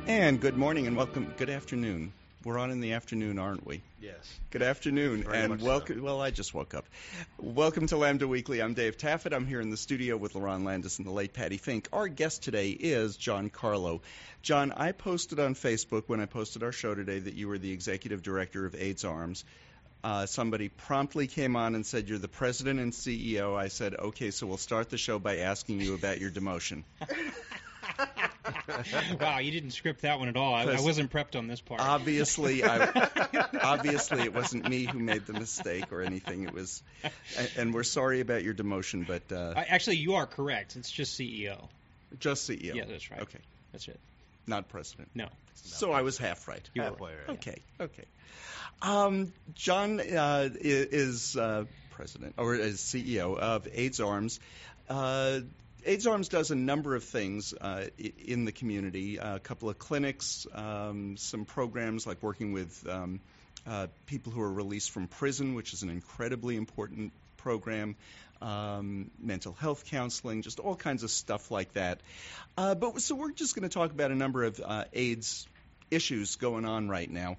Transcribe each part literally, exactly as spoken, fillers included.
And good morning and welcome. Good afternoon. We're on in the afternoon, aren't we? Yes. Good afternoon Very and much welcome. so. Well, I just woke up. Welcome to Lambda Weekly. I'm Dave Taffet. I'm here in the studio with LaRon Landis and the late Patty Fink. Our guest today is John Carlo. John, I posted on Facebook when I posted our show today that you were the executive director of AIDS Arms. Uh, somebody promptly came on and said, you're the president and C E O. I said, okay, so we'll start the show by asking you about your demotion. Wow, you didn't script that one at all. I, I wasn't prepped on this part. Obviously, I, obviously, it wasn't me who made the mistake or anything. It was, and, and we're sorry about your demotion, but uh, I, actually, you are correct. It's just C E O. Just C E O. Yeah, that's right. Okay, that's it. Not president. No. So I was half right. You Halfway right. Okay. Okay. Um, John uh, is uh, president or is C E O of AIDS Arms. Uh, AIDS Arms does a number of things uh, in the community, a couple of clinics, um, some programs like working with um, uh, people who are released from prison, which is an incredibly important program, um, mental health counseling, just all kinds of stuff like that. Uh, but so we're just going to talk about a number of uh, AIDS issues going on right now.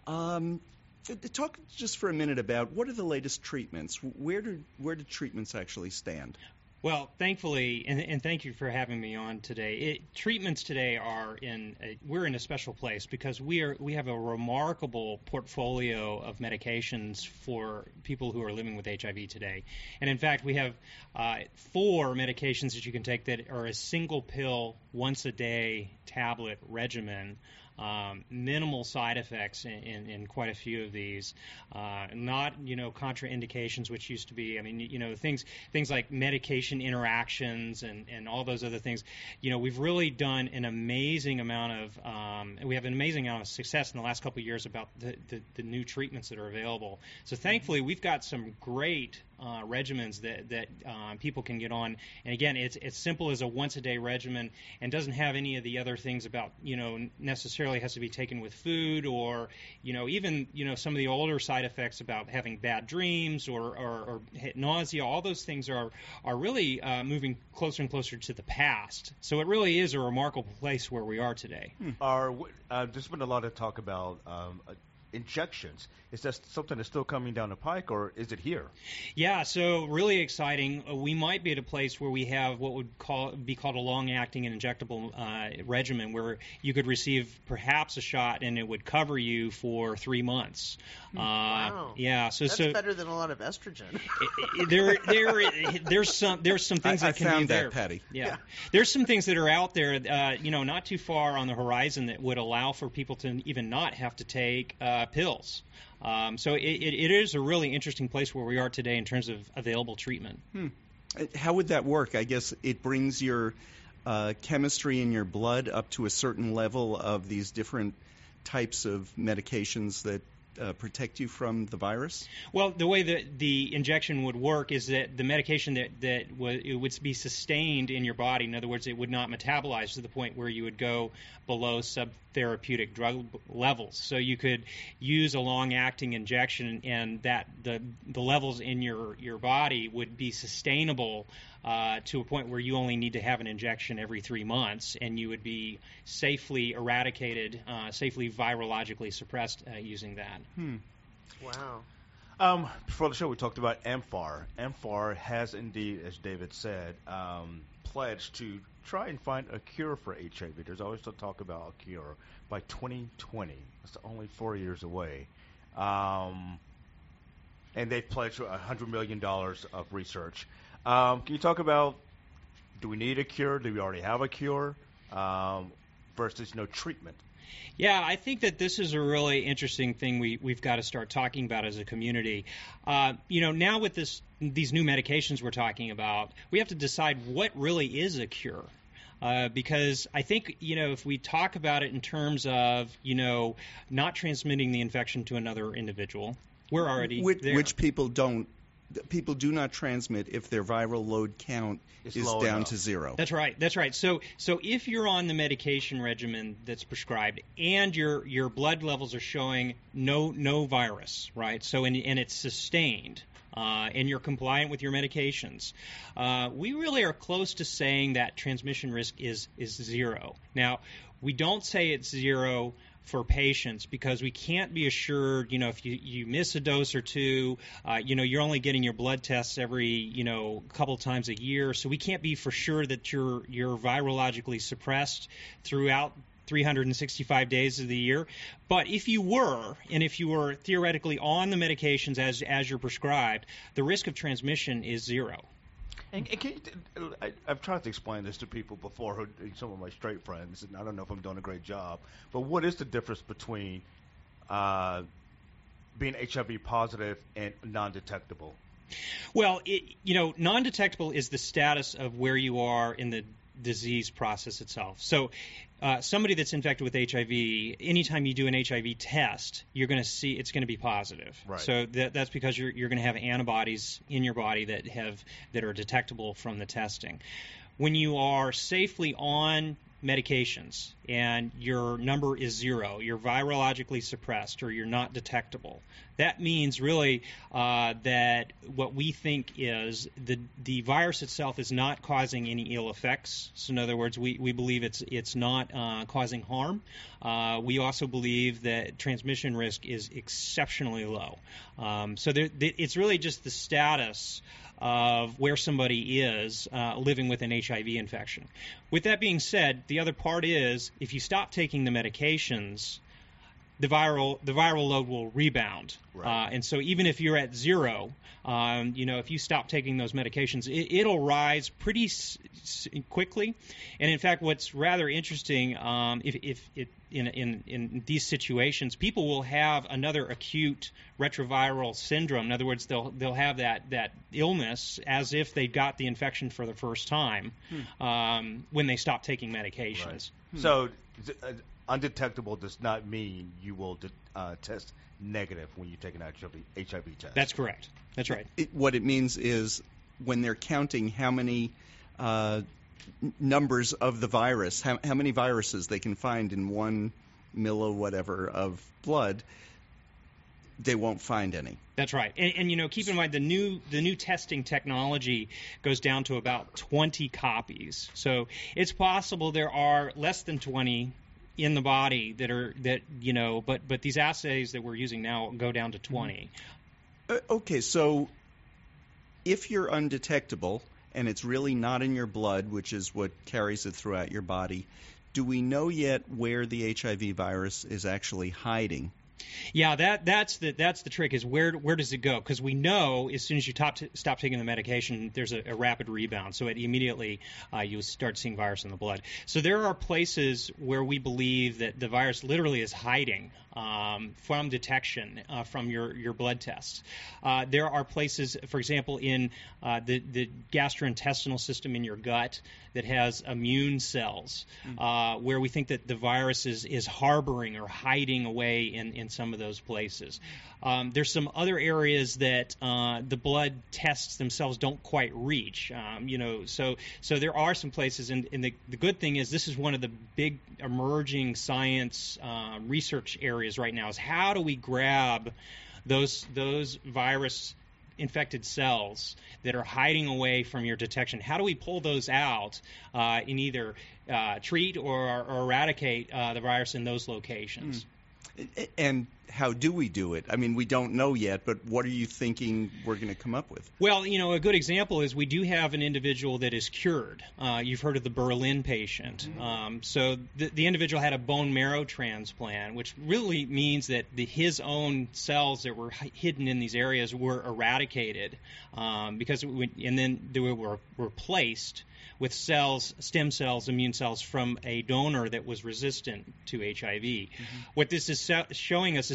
Um, talk just for a minute about what are the latest treatments? Where do where do treatments actually stand? Well, thankfully, and, and thank you for having me on today. It, treatments today are in a, we're in a special place because we are we have a remarkable portfolio of medications for people who are living with H I V today. And in fact, we have uh, four medications that you can take that are a single pill, once a day tablet regimen. Um, minimal side effects in, in, in quite a few of these, uh, not you know contraindications, which used to be. I mean, you know things things like medication interactions and, and all those other things. You know, we've really done an amazing amount of um, we have an amazing amount of success in the last couple of years about the, the, the new treatments that are available. So thankfully, we've got some great uh, regimens that that uh, people can get on. And again, it's it's simple as a once a day regimen and doesn't have any of the other things about you know necessarily has to be taken with food or you know even you know some of the older side effects about having bad dreams or, or, or nausea. All those things are are really uh, moving closer and closer to the past. So it really is a remarkable place where we are today. Hmm. Are uh, there's been a lot of talk about um, uh, injections. Is that something that's still coming down the pike, or is it here? Yeah, so really exciting. Uh, we might be at a place where we have what would call be called a long-acting and injectable uh, regimen, where you could receive perhaps a shot and it would cover you for three months. Uh, wow. Yeah, so that's so better than a lot of estrogen. there, there, there's some there's some things I, that can I found be that, there. Patty. Yeah. Yeah. There's some things that are out there, uh, you know, not too far on the horizon that would allow for people to even not have to take uh, pills. Um, so it, it, it is a really interesting place where we are today in terms of available treatment. Hmm. How would that work? I guess it brings your uh, chemistry in your blood up to a certain level of these different types of medications that Uh, protect you from the virus? Well, the way that the injection would work is that the medication that, that w- it would be sustained in your body. In other words, it would not metabolize to the point where you would go below subtherapeutic drug levels. So you could use a long-acting injection, and that the the levels in your, your body would be sustainable uh, to a point where you only need to have an injection every three months, and you would be safely eradicated, uh, safely virologically suppressed uh, using that. Hmm. Wow. Um, before the show, we talked about AMFAR. AMFAR has indeed, as David said, um, pledged to try and find a cure for H I V. There's always to talk about a cure by twenty twenty. That's only four years away. Um, and they've pledged one hundred million dollars of research. Um, can you talk about, do we need a cure? Do we already have a cure? Um, versus, you know, treatment. Yeah, I think that this is a really interesting thing we, we've got to start talking about as a community. Uh, you know, now with this these new medications we're talking about, we have to decide what really is a cure. Uh, because I think, you know, if we talk about it in terms of, you know, not transmitting the infection to another individual, we're already which, there. which people don't people do not transmit if their viral load count It's is low down enough. to zero. That's right. That's right. So, so if you're on the medication regimen that's prescribed and your your blood levels are showing no no virus, right? So, and, and it's sustained, uh, and you're compliant with your medications, uh, we really are close to saying that transmission risk is is zero. Now, we don't say it's zero for patients because we can't be assured, you know, if you, you miss a dose or two, uh, you know, you're only getting your blood tests every, you know, couple times a year. So we can't be for sure that you're, you're virologically suppressed throughout three hundred sixty-five days of the year. But if you were, and if you were theoretically on the medications as, as you're prescribed, the risk of transmission is zero. And, and can you, I, I've tried to explain this to people before, who, some of my straight friends, and I don't know if I'm doing a great job, but what is the difference between uh, being H I V positive and non-detectable? Well, it, you know, non-detectable is the status of where you are in the disease process itself. So uh, somebody that's infected with H I V, anytime you do an H I V test, you're going to see it's going to be positive. Right. So that, that's because you're, you're going to have antibodies in your body that have that are detectable from the testing. When you are safely on medications and your number is zero, you're virologically suppressed or you're not detectable, that means really uh, that what we think is the the virus itself is not causing any ill effects. So in other words, we, we believe it's it's not uh, causing harm. Uh, we also believe that transmission risk is exceptionally low. Um, so there, it's really just the status of where somebody is uh, living with an H I V infection. With that being said, the other part is if you stop taking the medications, the viral the viral load will rebound. Right. Uh, and so even if you're at zero, um, you know, if you stop taking those medications, it, it'll rise pretty s- s- quickly. And in fact, what's rather interesting, um, if, if it, in, in, in these situations, people will have another acute retroviral syndrome. In other words, they'll they'll have that, that illness as if they got the infection for the first time Hmm. um, when they stop taking medications. Right. So th- uh, undetectable does not mean you will de- uh, test negative when you take an H I V, H I V test. That's correct. That's right. It, what it means is when they're counting how many uh, n- numbers of the virus, how, how many viruses they can find in one milli whatever of blood, they won't find any. That's right. And, and you know, keep in mind the new the new testing technology goes down to about twenty copies. So it's possible there are less than twenty in the body that are that you know, but but these assays that we're using now go down to twenty. Uh, okay, so if you're undetectable and it's really not in your blood, which is what carries it throughout your body, do we know yet where the H I V virus is actually hiding? Yeah, that that's the that's the trick is where where does it go? Because we know as soon as you top t- stop taking the medication, there's a, a rapid rebound. So it immediately uh, you start seeing virus in the blood. So there are places where we believe that the virus literally is hiding um, from detection uh, from your your blood tests. Uh, there are places, for example, in uh, the the gastrointestinal system in your gut that has immune cells, uh, where we think that the virus is, is harboring or hiding away in, in some of those places. Um, there's some other areas that uh, the blood tests themselves don't quite reach. Um, you know, so so there are some places, and, and the, the good thing is this is one of the big emerging science uh, research areas right now is how do we grab those those virus infected cells that are hiding away from your detection. How do we pull those out uh, and either uh, treat or, or eradicate uh, the virus in those locations? Mm. And how do we do it? I mean, we don't know yet, but what are you thinking we're going to come up with? Well, you know, a good example is we do have an individual that is cured. Uh, you've heard of the Berlin patient. Mm-hmm. Um, so the, the individual had a bone marrow transplant, which really means that the, his own cells that were h- hidden in these areas were eradicated, um, because it would, and then they were replaced with cells, stem cells, immune cells from a donor that was resistant to H I V. Mm-hmm. What this is so- showing us is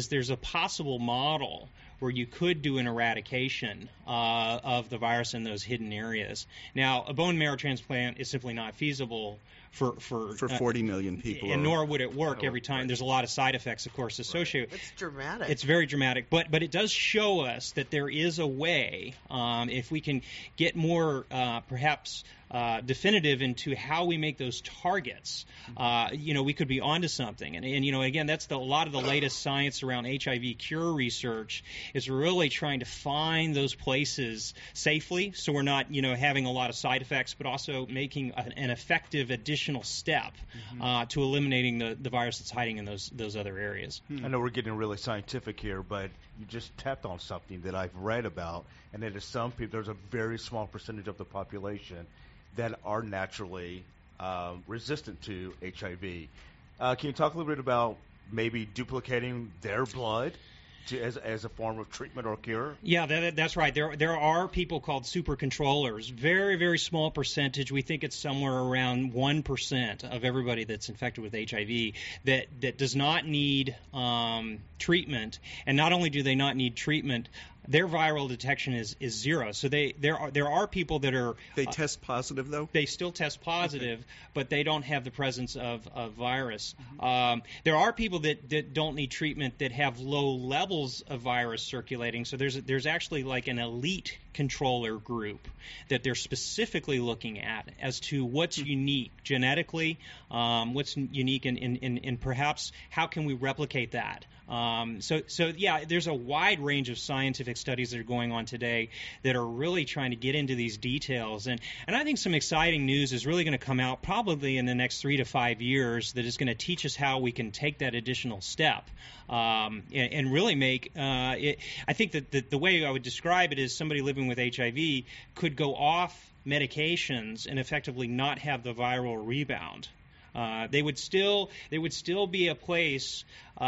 is there's a possible model where you could do an eradication uh, of the virus in those hidden areas. Now, a bone marrow transplant is simply not feasible for for, For uh, forty million people. and or- nor would it work every time. There's a lot of side effects, of course, associated. It's dramatic. It's very dramatic, but but it does show us that there is a way, um, if we can get more, uh, perhaps, uh, definitive into how we make those targets. Uh, you know, we could be onto something. And, and you know, again, that's the, a lot of the latest science around H I V cure research is really trying to find those places safely, so we're not, you know, having a lot of side effects, but also making an, an effective additional step uh, to eliminating the, the virus that's hiding in those those other areas. I know we're getting really scientific here, but you just tapped on something that I've read about, and that is some people, there's a very small percentage of the population that are naturally um, resistant to H I V. Uh, can you talk a little bit about maybe duplicating their blood to, as, as a form of treatment or cure? Yeah, that, that's right. There there are people called super controllers. Very, very small percentage. We think it's somewhere around one percent of everybody that's infected with H I V that, that does not need um, treatment. And not only do they not need treatment, their viral detection is, is zero. So they there are there are people that are They uh, test positive, though? they still test positive, but they don't have the presence of, of virus. Um, there are people that, that don't need treatment that have low levels of virus circulating. So there's there's actually like an elite controller group that they're specifically looking at as to what's unique genetically, um, what's unique, and in, in, in, in perhaps how can we replicate that. Um, so, so yeah, there's a wide range of scientific studies that are going on today that are really trying to get into these details. And, and I think some exciting news is really going to come out probably in the next three to five years that is going to teach us how we can take that additional step um, and, and really make uh, it. I think that the, the way I would describe it is somebody living with H I V could go off medications and effectively not have the viral rebound. Uh, they would still they would still be a place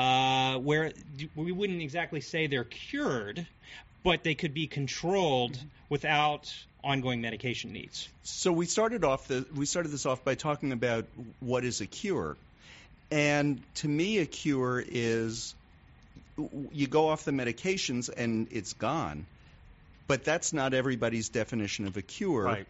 uh, where we wouldn't exactly say they're cured, but they could be controlled without ongoing medication needs. So we started off the we started this off by talking about what is a cure, and to me, a cure is you go off the medications and it's gone, but that's not everybody's definition of a cure. Right.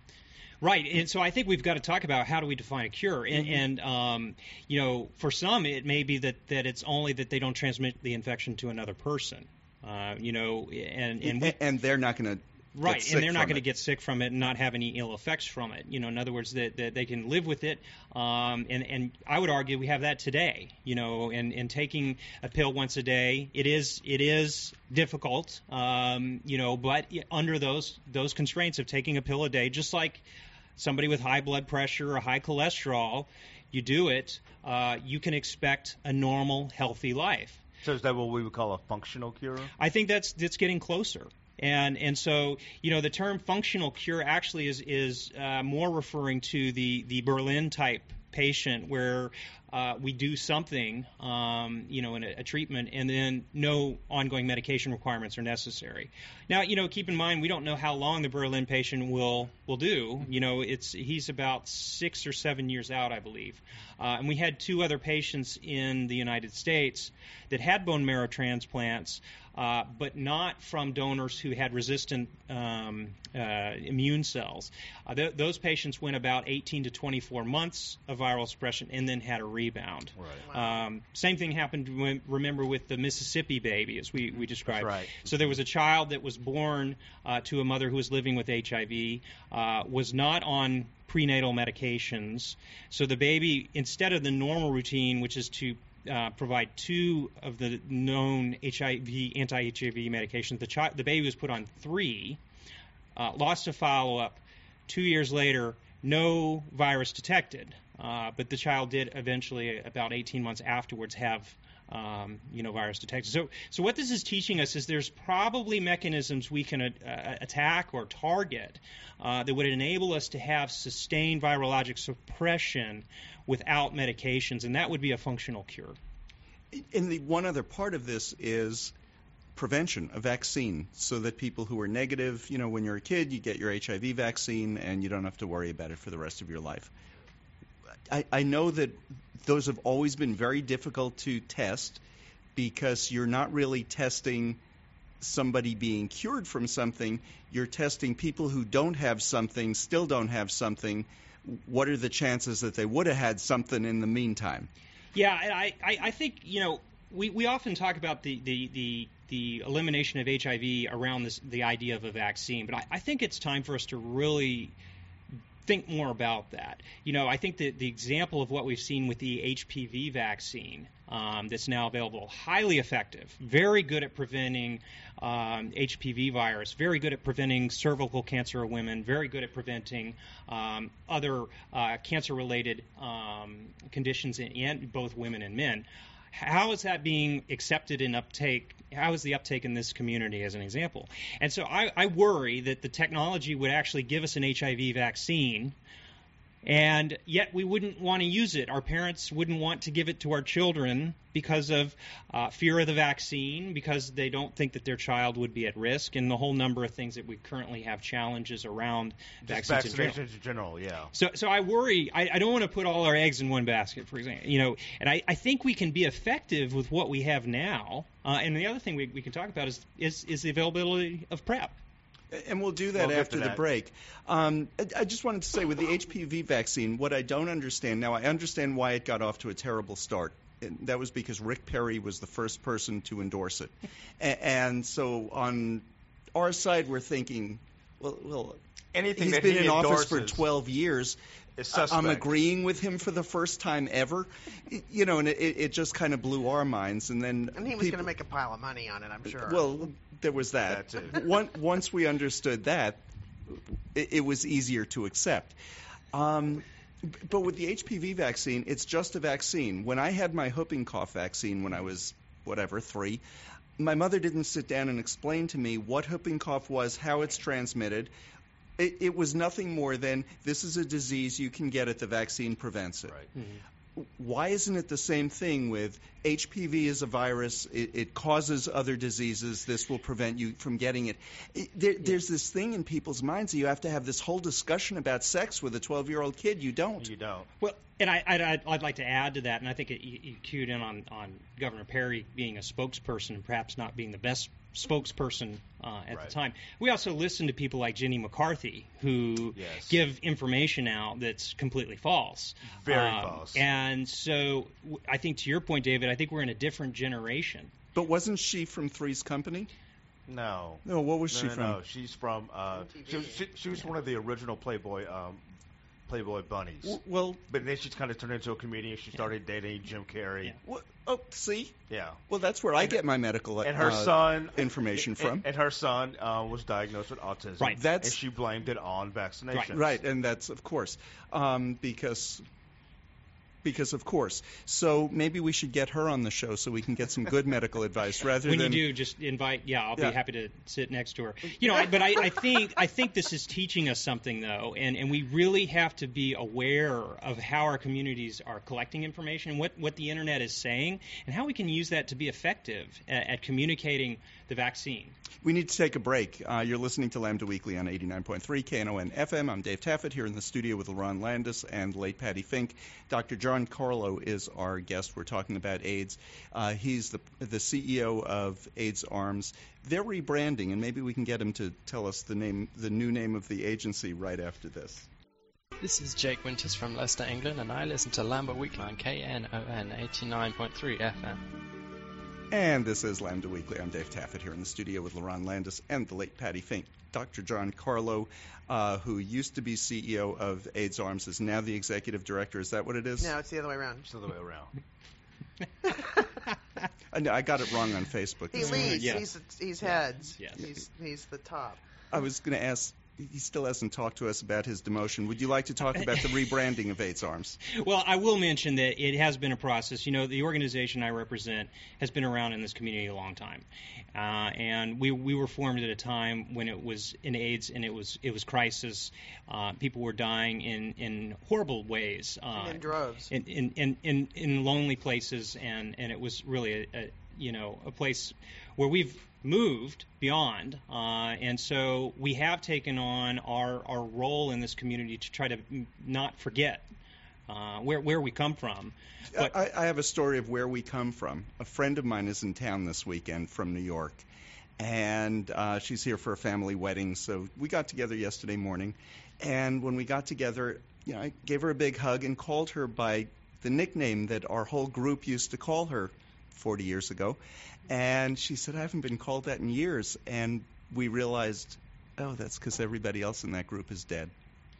Right, and so I think we've got to talk about how do we define a cure, and, Mm-hmm. and um, you know, for some it may be that, that it's only that they don't transmit the infection to another person, uh, you know, and and, we, And, and they're not going to right, sick and they're not from going to it. get sick from it and not have any ill effects from it. You know, in other words, that, that they can live with it, um, and and I would argue we have that today. You know, and, and taking a pill once a day, it is it is difficult, um, you know, but under those those constraints of taking a pill a day, just like somebody with high blood pressure or high cholesterol, you do it, uh, you can expect a normal, healthy life. So is that what we would call a functional cure? I think that's that's getting closer. And and so, you know, the term functional cure actually is is uh, more referring to the, the Berlin type patient where uh, we do something, um, you know, in a, a treatment, and then no ongoing medication requirements are necessary. Now, you know, keep in mind we don't know how long the Berlin patient will will do. You know, it's he's about six or seven years out, I believe. Uh, and we had two other patients in the United States that had bone marrow transplants, uh, but not from donors who had resistant um, uh, immune cells. Uh, th- those patients went about eighteen to twenty-four months of viral suppression and then had a rebound. Right. Um, same thing happened, when, remember, with the Mississippi baby, as we, we described. That's right. So there was a child that was born uh, to a mother who was living with H I V, uh, was not on prenatal medications. So the baby, instead of the normal routine, which is to uh, provide two of the known H I V, anti-H I V medications, the, chi- the baby was put on three, uh, lost to follow-up. Two years later, no virus detected. Uh, but the child did eventually, about eighteen months afterwards, have um, you know, virus detected. So, so what this is teaching us is there's probably mechanisms we can uh, attack or target uh, that would enable us to have sustained virologic suppression without medications, and that would be a functional cure. And the one other part of this is prevention, a vaccine, so that people who are negative, you know, when you're a kid, you get your H I V vaccine and you don't have to worry about it for the rest of your life. I, I know that those have always been very difficult to test. because you're not really testing somebody being cured from something. You're testing people who don't have something, still don't have something. What are the chances that they would have had something in the meantime? Yeah, I, I, I think, you know, we, we often talk about the, the, the, the elimination of H I V around this, the idea of a vaccine, but I, I think it's time for us to really think more about that. You know, I think that the example of what we've seen with the H P V vaccine um, that's now available, highly effective, very good at preventing um, H P V virus, very good at preventing cervical cancer of women, very good at preventing um, other uh, cancer-related um, conditions in, in both women and men. How is that being accepted and uptake? How is the uptake in this community, as an example? And so I, I worry that the technology would actually give us an H I V vaccine, and yet we wouldn't want to use it. Our parents wouldn't want to give it to our children because of uh, fear of the vaccine, because they don't think that their child would be at risk, and the whole number of things that we currently have challenges around Just vaccines in general. vaccinations in general, yeah. So, so I worry. I, I don't want to put all our eggs in one basket, for example. You know, and I, I think we can be effective with what we have now. Uh, and the other thing we, we can talk about is, is is the availability of PrEP. And we'll do that We'll get after to the that. break. Um, I, I just wanted to say, with the H P V vaccine, what I don't understand now, I understand why it got off to a terrible start. And that was because Rick Perry was the first person to endorse it. A- and so on our side, we're thinking, well, well Anything he's that been he in office for endorses twelve years. is suspect. I'm agreeing with him for the first time ever. You know, and it, it just kind of blew our minds. And then And he was people- going to make a pile of money on it, I'm sure. Well, there was that. That too. One, once we understood that, it, it was easier to accept. Um, b- but with the H P V vaccine, it's just a vaccine. When I had my whooping cough vaccine when I was, whatever, three, my mother didn't sit down and explain to me what whooping cough was, how it's transmitted. It, it was nothing more than, this is a disease you can get it, the vaccine prevents it. Right. Why isn't it the same thing with H P V is a virus, it, it causes other diseases, this will prevent you from getting it. it there, there's this thing in people's minds that you have to have this whole discussion about sex with a twelve-year-old kid. You don't. You don't. Well, and I, I'd, I'd, I'd like to add to that, and I think it, you, you cued in on, on Governor Perry being a spokesperson and perhaps not being the best spokesperson uh, at Right. the time. We also listen to people like Jenny McCarthy who Yes. give information out that's completely false. Very Um, false. And so w- I think to your point, David, I think we're in a different generation. But wasn't she from Three's Company? No. No, what was no, she no, from? No, she's from. Uh, M T V. she, was- she, she was one of the original Playboy, um, Playboy bunnies. W- Well, But then she's kind of turned into a comedian. She started dating Jim Carrey. Yeah. wh- oh, see? Yeah. Well, that's where I get my medical And her uh, son information and, from. And her son uh, was diagnosed with autism. Right. That's- and she blamed it on vaccination. Right, and that's of course um, because because of course. So maybe we should get her on the show so we can get some good medical advice rather When than you do, just invite. Yeah, I'll Yeah. be happy to sit next to her. You know, I, but I, I think I think this is teaching us something, though, and, and we really have to be aware of how our communities are collecting information, what what the internet is saying, and how we can use that to be effective at, at communicating the vaccine. We need to take a break. Uh, you're listening to Lambda Weekly on eighty-nine point three K N O N F M. I'm Dave Taffet here in the studio with LaRon Landis and late Patty Fink. Doctor John Carlo is our guest. We're talking about AIDS. Uh, he's the the C E O of AIDS Arms. They're rebranding, and maybe we can get him to tell us the name, the new name of the agency right after this. This is Jake Winters from Leicester, England, and I listen to Lambda Weekly on K N O N eighty-nine point three F M. And this is Lambda Weekly. I'm Dave Taffet here in the studio with LaRon Landis and the late Patty Fink. Doctor John Carlo, uh, who used to be C E O of AIDS Arms, is now the executive director. Is that what it is? No, it's the other way around. It's the other way around. I, know, I got it wrong on Facebook. He this morning. leads. Yes. He's he's heads. Yes. He's he's the top. I was going to ask, he still hasn't talked to us about his demotion. Would you like to talk about the rebranding of AIDS Arms? Well, I will mention that it has been a process. You know, the organization I represent has been around in this community a long time, uh, and we we were formed at a time when it was in AIDS and it was it was crisis. Uh, people were dying in, in horrible ways, uh, In droves. in, in, in, in, in lonely places, and, and it was really a, a you know a place where we've moved beyond, uh, and so we have taken on our our role in this community to try to m- not forget uh, where where we come from. But I, I have a story of where we come from. A friend of mine is in town this weekend from New York, and uh, she's here for a family wedding. So we got together yesterday morning, and when we got together, you know, I gave her a big hug and called her by the nickname that our whole group used to call her forty years ago. And she said, I haven't been called that in years. And we realized, oh, that's because everybody else in that group is dead.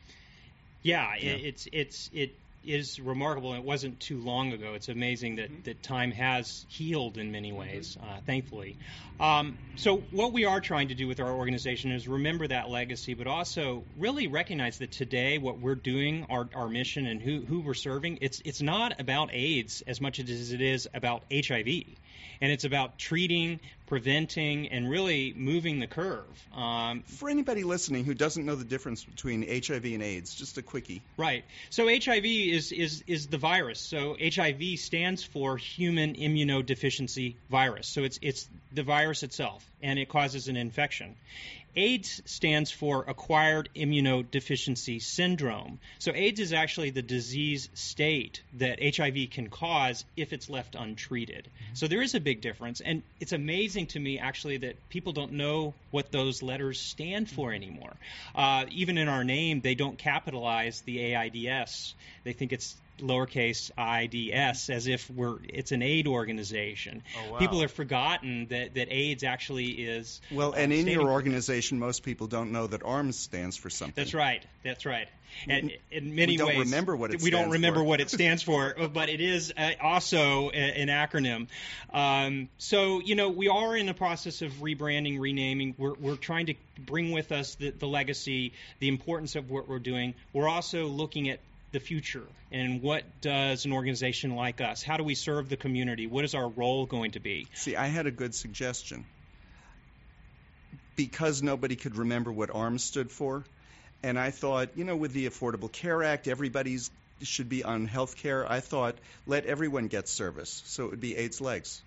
Yeah, Yeah. It, it's it's it is remarkable. It wasn't too long ago. It's amazing that, Mm-hmm. that time has healed in many ways, uh, thankfully. Um, so what we are trying to do with our organization is remember that legacy, but also really recognize that today what we're doing, our, our mission and who, who we're serving, it's it's not about AIDS as much as it is about H I V. And it's about treating, preventing, and really moving the curve. Um, For anybody listening who doesn't know the difference between H I V and AIDS, just a quickie. Right. So H I V is, is, is the virus. So H I V stands for human immunodeficiency virus. So it's it's the virus itself, and it causes an infection. AIDS stands for acquired immunodeficiency syndrome. So AIDS is actually the disease state that H I V can cause if it's left untreated. So there is a big difference, and it's amazing to me actually that people don't know what those letters stand for anymore. Uh, even in our name, they don't capitalize the A I D S. They think it's lowercase I D S, as if we're it's an aid organization. Oh, wow. People have forgotten that, that AIDS actually is. Well, uh, and in standing your for- organization, most people don't know that ARMS stands for something. That's right. That's right. And in many we don't ways, remember what it we don't stands remember for. what it stands for, but it is uh, also a, an acronym. Um, so, you know, we are in the process of rebranding, renaming. We're, we're trying to bring with us the, the legacy, the importance of what we're doing. We're also looking at the future and what does an organization like us, how do we serve the community, what is our role going to be? See, I had a good suggestion. Because nobody could remember what ARMS stood for, and I thought, you know, with the Affordable Care Act, everybody's should be on health care. I thought, let everyone get service. So it would be AIDS legs.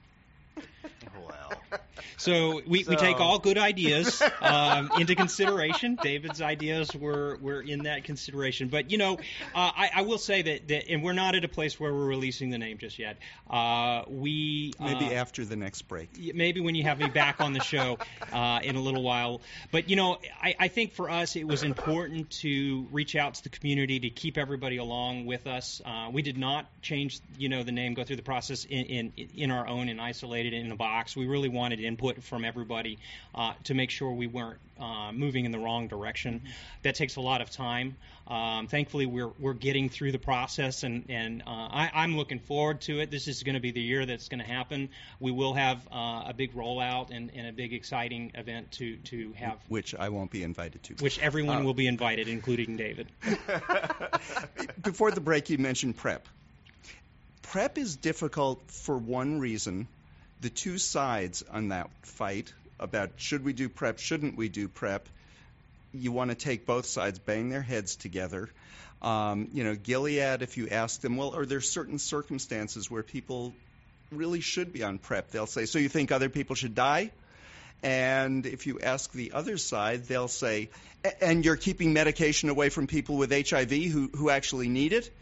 Well, So we, we So- take all good ideas um, into consideration. David's ideas were, were in that consideration. But, you know, uh, I, I will say that, that, and we're not at a place where we're releasing the name just yet. Uh, we Maybe uh, after the next break. maybe when you have me back on the show uh, in a little while. But, you know, I, I think for us it was important to reach out to the community to keep everybody along with us. Uh, we did not change, you know, the name, go through the process in, in, in our own and isolated in a box. We really wanted input from everybody uh, to make sure we weren't uh, moving in the wrong direction. Mm-hmm. That takes a lot of time. Um, thankfully, we're we're getting through the process, and and uh, I, I'm looking forward to it. This is going to be the year that's going to happen. We will have uh, a big rollout and, and a big exciting event to to have, Which I won't be invited to. which everyone Uh, will be invited, including David. Before the break, you mentioned PrEP. PrEP is difficult for one reason. The two sides on that fight about should we do PrEP, shouldn't we do PrEP, you want to take both sides, bang their heads together. Um, you know, Gilead, if you ask them, well, are there certain circumstances where people really should be on PrEP? They'll say, so you think other people should die? And if you ask the other side, they'll say, and you're keeping medication away from people with H I V who, who actually need it?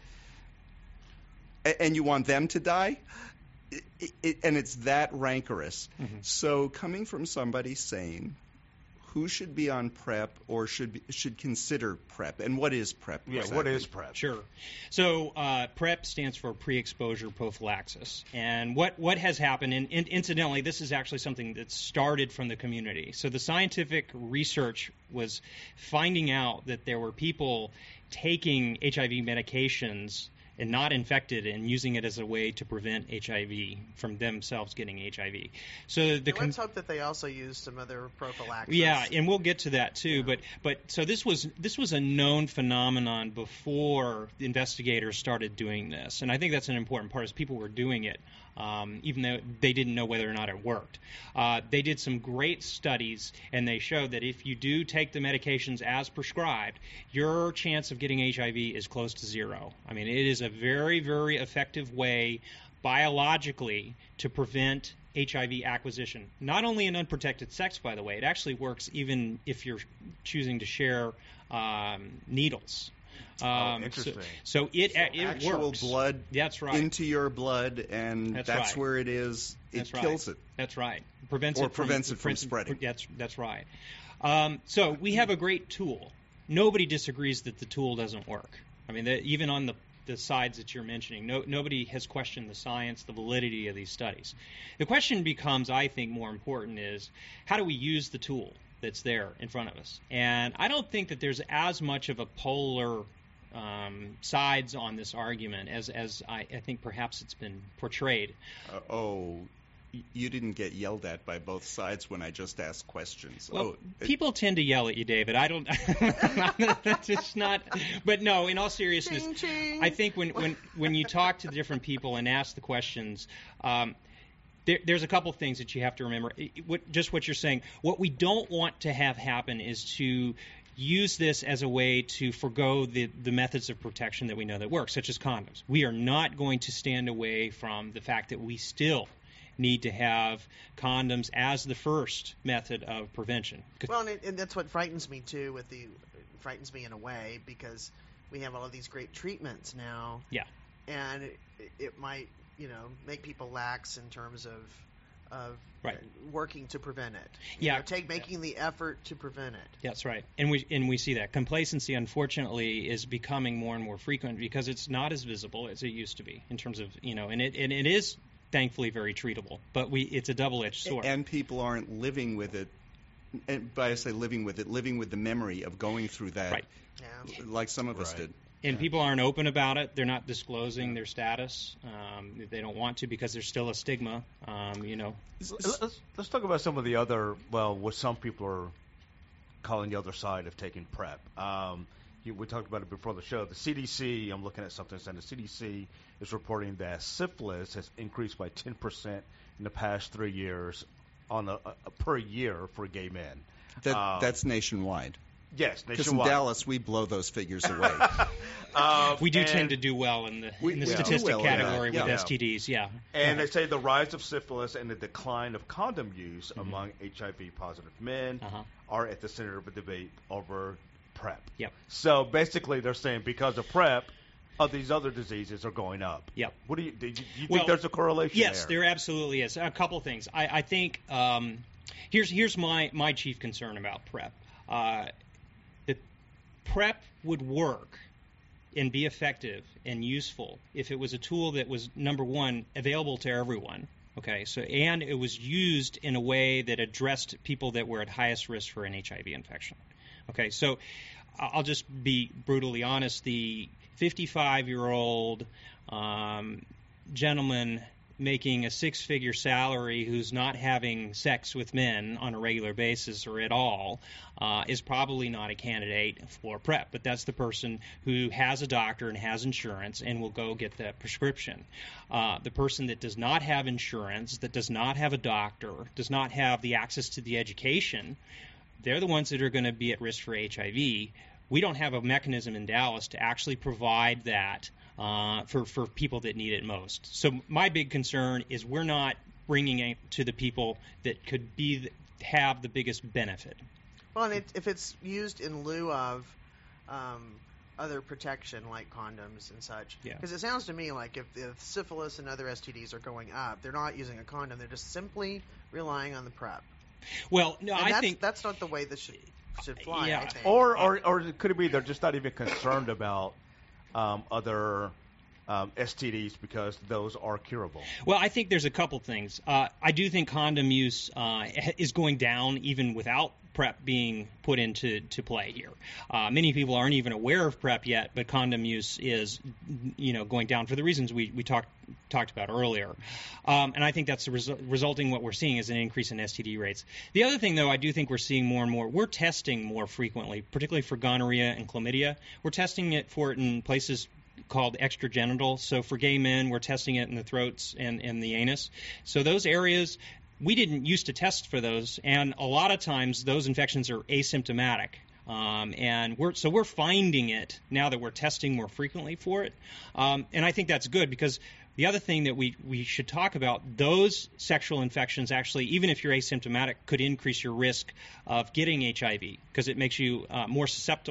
And you want them to die? It, it, and it's that rancorous. Mm-hmm. So coming from somebody saying who should be on PrEP or should be, should consider PrEP, and what is PrEP? yeah, exactly? what is PrEP? Sure. So uh, PrEP stands for pre-exposure prophylaxis. And what, what has happened, and, and incidentally, this is actually something that started from the community. So the scientific research was finding out that there were people taking H I V medications and not infected and using it as a way to prevent H I V from themselves getting H I V. So the com- Let's hope that they also use some other prophylaxis. yeah, and we'll get to that too. Yeah. But but so this was this was a known phenomenon before the investigators started doing this, and I think that's an important part. Is people were doing it, um, even though they didn't know whether or not it worked. Uh, they did some great studies, and they showed that if you do take the medications as prescribed, your chance of getting H I V is close to zero. I mean, it is a very very effective way biologically to prevent H I V acquisition. Not only in unprotected sex, by the way, it actually works even if you're choosing to share um, needles. Um, oh, interesting. So, so it So it actual works. blood That's right. into your blood, and That's that's, right. where it is. It That's right. kills it. That's right. Prevents Or it from, prevents it from pre- spreading. That's that's right. Um, so we have a great tool. Nobody disagrees that the tool doesn't work. I mean, the, even on the the sides that you're mentioning, no, nobody has questioned the science, the validity of these studies. The question becomes, I think, more important is how do we use the tool that's there in front of us? And I don't think that there's as much of a polar um, sides on this argument as as I, I think perhaps it's been portrayed. Uh, oh, y- you didn't get yelled at by both sides when I just asked questions. Well, oh, it- people tend to yell at you, David. I don't. That's just not. But no, in all seriousness, Ching, ching. I think when, when, when you talk to different people and ask the questions, um, there, there's a couple things that you have to remember. It- what, just what you're saying. What we don't want to have happen is to use this as a way to forgo the, the methods of protection that we know that work, such as condoms. We are not going to stand away from the fact that we still need to have condoms as the first method of prevention. Well, and, it, and that's what frightens me too. With the it frightens me in a way because we have all of these great treatments now. Yeah. And it, it might, you know, make people lax in terms of of Right. working to prevent it. You Yeah. know, take making the effort to prevent it. That's right, and we and we see that complacency, unfortunately, is becoming more and more frequent because it's not as visible as it used to be in terms of you know, and it and it is thankfully very treatable, but we it's a double-edged sword. and people aren't living with it. And by I say living with it, living with the memory of going through that, Right. Yeah. like some of us Right. did. And people aren't open about it. They're not disclosing their status. Um, they don't want to because there's still a stigma. Um, you know. Let's, let's talk about some of the other, well, what some people are calling the other side of taking PrEP. Um, you, we talked about it before the show. The C D C, I'm looking at something saying the C D C is reporting that syphilis has increased by ten percent in the past three years on a, a per year for gay men. That, Um, that's nationwide. Yes, Because in nationwide. Dallas, we blow those figures away. Um, We do and- tend to do well in the We- in the we do statistic well in that, category with yeah. S T Ds. Yeah. And they say the rise of syphilis and the decline of condom use Mm-hmm. among H I V-positive men Uh-huh. are at the center of a debate over PrEP. Yep. So basically, they're saying because of PrEP, of these other diseases are going up. Yep. What do you do? You, do you Well, think there's a correlation Yes, there? there absolutely is. A couple things. I, I think um, here's here's my my chief concern about PrEP. Uh, that PrEP would work and be effective and useful if it was a tool that was, number one, available to everyone. Okay, so and it was used in a way that addressed people that were at highest risk for an H I V infection. Okay, so I'll just be brutally honest. The fifty-five-year-old um, gentleman making a six-figure salary who's not having sex with men on a regular basis or at all uh, is probably not a candidate for PrEP. But that's the person who has a doctor and has insurance and will go get that prescription. Uh, the person that does not have insurance, that does not have a doctor, does not have the access to the education, they're the ones that are going to be at risk for H I V. We don't have a mechanism in Dallas to actually provide that uh, for, for people that need it most. So my big concern is we're not bringing it to the people that could be have the biggest benefit. Well, and it, if it's used in lieu of um, other protection like condoms and such, Yeah. because it sounds to me like if, if syphilis and other S T Ds are going up, they're not using a condom; they're just simply relying on the PrEP. Well, no, And I that's, think that's not the way this should should fly. Yeah. I think. Or, or, or could it be they're just not even concerned about um, other um, S T Ds because those are curable? Well, I think there's a couple things. Uh, I do think condom use uh, is going down even without PrEP being put into to play here. Uh, many people aren't even aware of PrEP yet, but condom use is, you know, going down for the reasons we, we talked talked about earlier. Um, and I think that's the resu- resulting what we're seeing is an increase in S T D rates. The other thing, though, I do think we're seeing more and more, we're testing more frequently, particularly for gonorrhea and chlamydia. We're testing it for it in places called extragenital. So for gay men, we're testing it in the throats and, and the anus. So those areas, we didn't used to test for those, and a lot of times those infections are asymptomatic. Um, and we're so we're finding it now that we're testing more frequently for it. Um, and I think that's good because the other thing that we, we should talk about, those sexual infections actually, even if you're asymptomatic, could increase your risk of getting H I V because it makes you uh, more susceptible.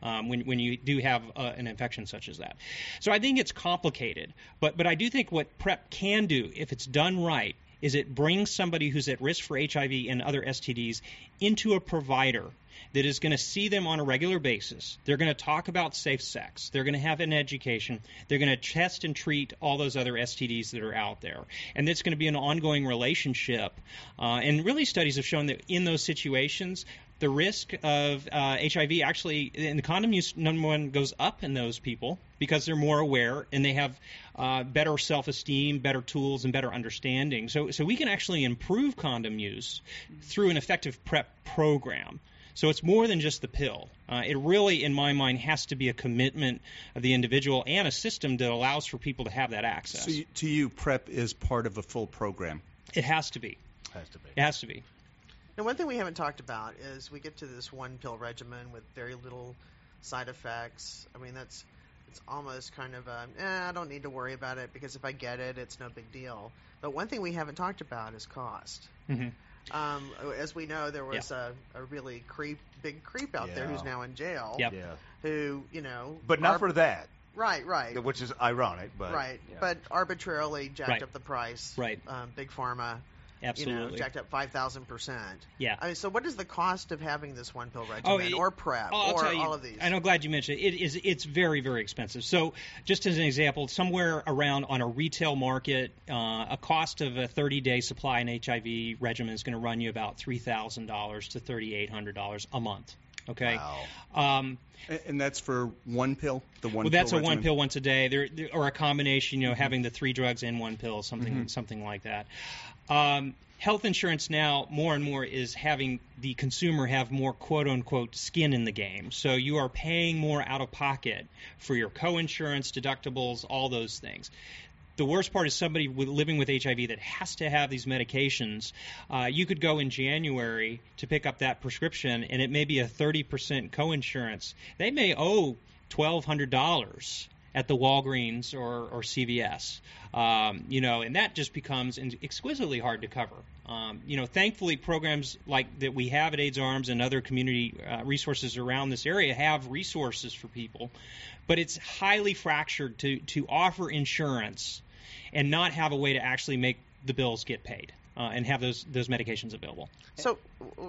um, when when you do have uh, an infection such as that. So I think it's complicated, but but I do think what PrEP can do, if it's done right, is it brings somebody who's at risk for H I V and other S T Ds into a provider that is going to see them on a regular basis. They're going to talk about safe sex. They're going to have an education. They're going to test and treat all those other S T Ds that are out there. And it's going to be an ongoing relationship. Uh, and really studies have shown that in those situations, the risk of uh, H I V actually, in the condom use, number one, goes up in those people because they're more aware and they have uh, better self-esteem, better tools, and better understanding. So, so we can actually improve condom use through an effective PrEP program. So it's more than just the pill. Uh, it really, in my mind, has to be a commitment of the individual and a system that allows for people to have that access. So you, to you, PrEP is part of a full program? It has to be. Has to be. It has to be. And one thing we haven't talked about is we get to this one pill regimen with very little side effects. I mean, that's it's almost kind of a, eh, I don't need to worry about it because if I get it, it's no big deal. But one thing we haven't talked about is cost. Mm-hmm. Um, as we know, there was yeah. a, a really creep, big creep out yeah. there who's now in jail. Yep. Yeah. Who, you know, But not arb- for that, right, right, which is ironic. But right, yeah. but arbitrarily jacked Right. up the price. Right. Um, Big Pharma. Absolutely. You know, jacked up five thousand percent. Yeah. I mean, so what is the cost of having this one pill regimen Oh, it- or PrEP I'll or tell you, all of these? I know, glad you mentioned it. It is, it's very, very expensive. So just as an example, somewhere around on a retail market, uh, a cost of a thirty-day supply in H I V regimen is going to run you about three thousand dollars to three thousand eight hundred dollars a month. Okay. Wow. Um, And, and that's for one pill? The one well, that's pill a one regimen? pill once a day, there, there, or a combination, you know, mm-hmm. having the three drugs in one pill, something, Mm-hmm. something like that. Um, health insurance now more and more is having the consumer have more quote unquote skin in the game. So you are paying more out of pocket for your co-insurance, deductibles, all those things. The worst part is somebody with, living with H I V that has to have these medications. Uh, you could go in January to pick up that prescription, and it may be a thirty percent co-insurance. They may owe twelve hundred dollars at the Walgreens or, or C V S, um, you know, and that just becomes exquisitely hard to cover. Um, you know, thankfully, programs like that we have at AIDS Arms and other community uh, resources around this area have resources for people, but it's highly fractured to to offer insurance and not have a way to actually make the bills get paid uh, and have those those medications available. So,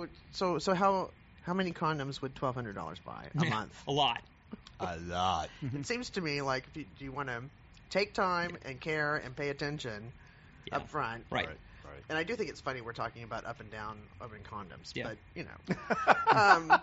so, so how how many condoms would twelve hundred dollars buy a month? A lot. A lot. It seems to me like if you, do you want to take time and care and pay attention Yeah. up front, Right. Right. Right. And I do think it's funny we're talking about up and down oven condoms, Yeah. but you know.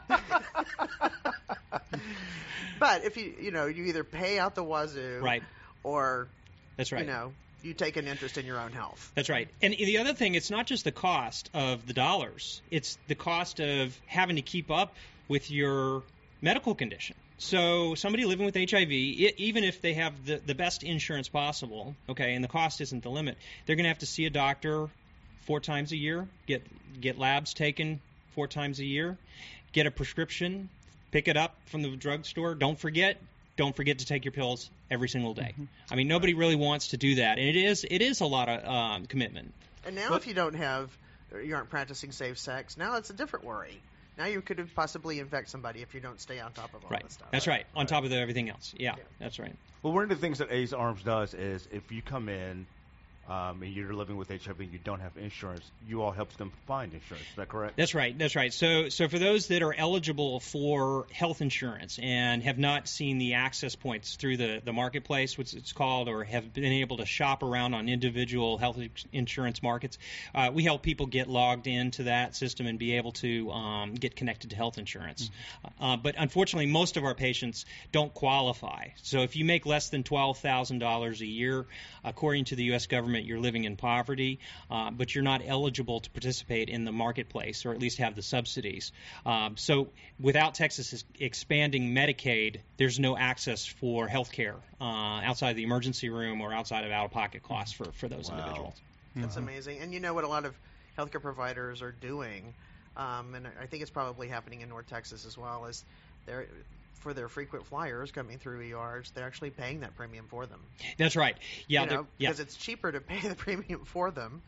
um, but if you you know you either pay out the wazoo, Right. or That's right. you know you take an interest in your own health. That's right. And the other thing, it's not just the cost of the dollars. It's the cost of having to keep up with your medical condition. So somebody living with H I V, I even if they have the, the best insurance possible, okay, and the cost isn't the limit, they're going to have to see a doctor four times a year, get get labs taken four times a year, get a prescription, pick it up from the drugstore. Don't forget, don't forget to take your pills every single day. Mm-hmm. I mean, nobody really wants to do that, and it is it is a lot of um, commitment. And now, But- if you don't have, or you aren't practicing safe sex, now it's a different worry. Now you could have possibly infect somebody if you don't stay on top of all Right. this stuff. That's right. On Right. top of the, everything else. Yeah, Yeah. that's right. Well, one of the things that AIDS Arms does is if you come in um, and you're living with H I V and you don't have insurance, you all help them find insurance. Is that correct? That's right. That's right. So, so for those that are eligible for health insurance and have not seen the access points through the, the marketplace, which it's called, or have been able to shop around on individual health insurance markets, uh, we help people get logged into that system and be able to um, get connected to health insurance. Mm-hmm. Uh, but unfortunately, most of our patients don't qualify. So if you make less than twelve thousand dollars a year, according to the U S government, you're living in poverty, uh, but you're not eligible to participate in the marketplace or at least have the subsidies. Um, so without Texas expanding Medicaid, there's no access for health care uh, outside the emergency room or outside of out-of-pocket costs for, for those Wow. individuals. That's Mm-hmm. amazing. And you know what a lot of healthcare providers are doing, um, and I think it's probably happening in North Texas as well, is they're for their frequent flyers coming through E Rs, they're actually paying that premium for them. That's right. Yeah, you they're- know, yeah. because it's cheaper to pay the premium for them Yeah.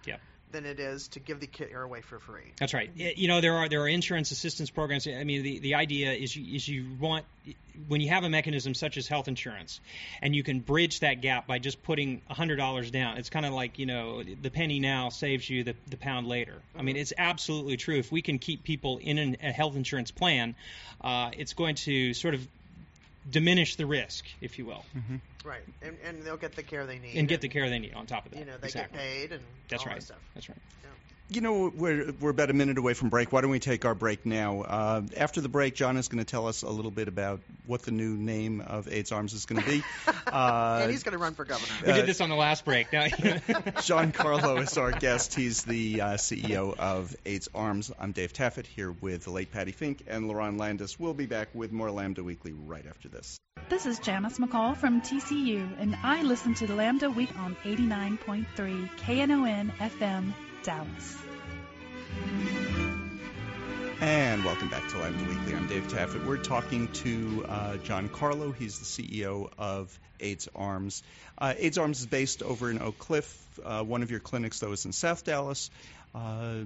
than it is to give the care away for free. That's right. You know, there are there are insurance assistance programs. I mean, the, the idea is you, is you want, when you have a mechanism such as health insurance, and you can bridge that gap by just putting one hundred dollars down. It's kind of like, you know, the penny now saves you the, the pound later. Mm-hmm. I mean, it's absolutely true. If we can keep people in an, a health insurance plan, uh, it's going to sort of diminish the risk, if you will. Mm-hmm. Right, and, and they'll get the care they need. And get the care they need on top of that. You know, they exactly. get paid and That's all right. that stuff. That's right. Yeah. You know, we're we're about a minute away from break. Why don't we take our break now? Uh, after the break, John is going to tell us a little bit about what the new name of AIDS Arms is going to be. Uh, and he's going to run for governor. We did this on the last break. Now, John Carlo is our guest. He's the uh, C E O of AIDS Arms. I'm Dave Taffet here with the late Patty Fink and Lauren Landis. We'll be back with more Lambda Weekly right after this. This is Janice McCall from T C U, and I listen to the Lambda Week on eighty-nine point three K N O N F M, Dallas. And welcome back to Lambda Weekly. I'm Dave Taffet. We're talking to uh, John Carlo. He's the C E O of AIDS Arms. Uh, AIDS Arms is based over in Oak Cliff. Uh, one of your clinics, though, is in South Dallas. Uh,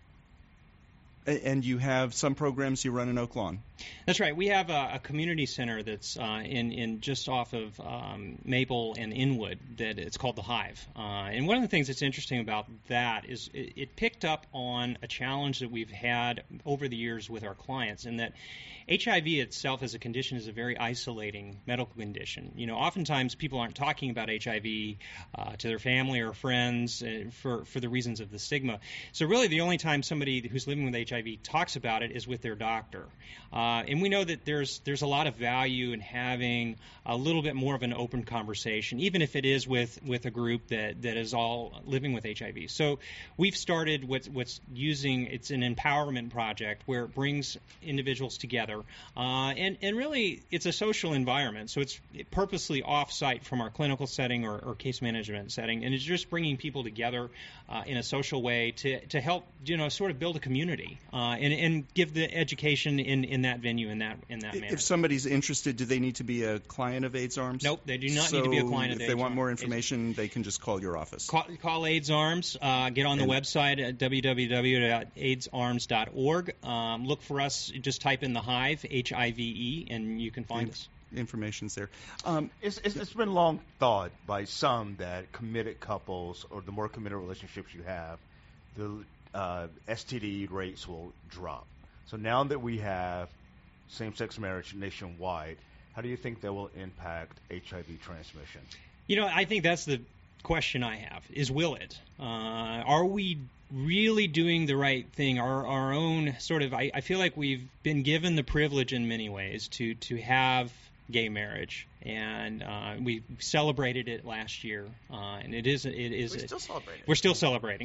and you have some programs you run in Oak Lawn. That's right. We have a, a community center that's uh, in, in just off of um, Maple and Inwood. That it's called the Hive. Uh, and one of the things that's interesting about that is it, it picked up on a challenge that we've had over the years with our clients, in that H I V itself as a condition is a very isolating medical condition. You know, oftentimes people aren't talking about H I V uh, to their family or friends uh, for, for the reasons of the stigma. So really the only time somebody who's living with H I V talks about it is with their doctor. Uh, and we know that there's there's a lot of value in having a little bit more of an open conversation, even if it is with, with a group that, that is all living with H I V. So we've started what's, what's using, it's an empowerment project where it brings individuals together. Uh, and, and really, it's a social environment, so it's purposely off-site from our clinical setting or, or case management setting, and it's just bringing people together uh, in a social way to, to help, you know, sort of build a community uh, and, and give the education in, in that venue, in that in that manner. If somebody's interested, do they need to be a client of AIDS Arms? Nope, they do not so need to be a client of if AIDS they want Arms. more information, they can just call your office. Call, call AIDS Arms. Uh, get on the and, website at w w w dot aids arms dot org. Um, look for us. Just type in the Hive, H I V E, and you can find the us. Information's there. Um, It's, it's, it's been long thought by some that committed couples, or the more committed relationships you have, the uh, S T D rates will drop. So now that we have same-sex marriage nationwide, how do you think that will impact H I V transmission? You know, I think that's the question I have, is will it? Uh, are we really doing the right thing? Our, our own sort of, I, I feel like we've been given the privilege in many ways to, to have gay marriage, and uh, we celebrated it last year, uh, and it is, it is, We're still celebrating. We're still celebrating.